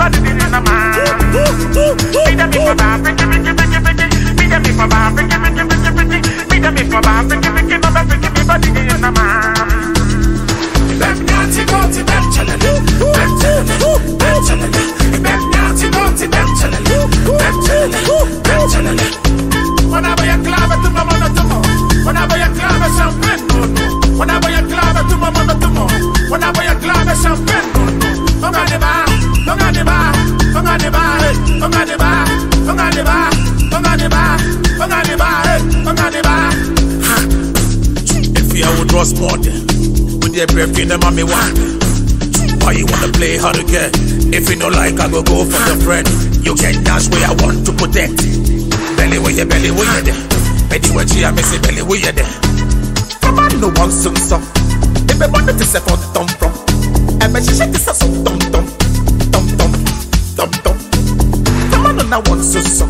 body in the man. Me da me for bar, pretty, pretty, pretty, pretty. Me da me for bar, pretty, pretty, pretty, pretty. Me da me for bar, pretty, pretty, mother, pretty, me body in the man. Them naughty, naughty, them chalala, them chalala, them chalala. Them naughty, naughty, them chalala, them chalala, them chalala. When I buy a club to my mother to more. When I buy a club of champagne, no, no. When I buy a club to my mother to more. When I buy a club of champagne, no, no. Hung on the bar, hung on the bar, hung on the bar, hung on the bar, hung on the bar, hung on the bar, hung on the bar, hung on the bar. If you would draw sport, with your breath in the mommy one. Why you wanna play hard to get? If you know like I go for the friend. You can dash where I want to protect. Belly where you there. Belly where you miss it, belly where you there. Come on, no one soon so. If I wanted to say from tom from. And when she shake this so tom tom. Tom tom. Tom tom. Come on, no one soon so.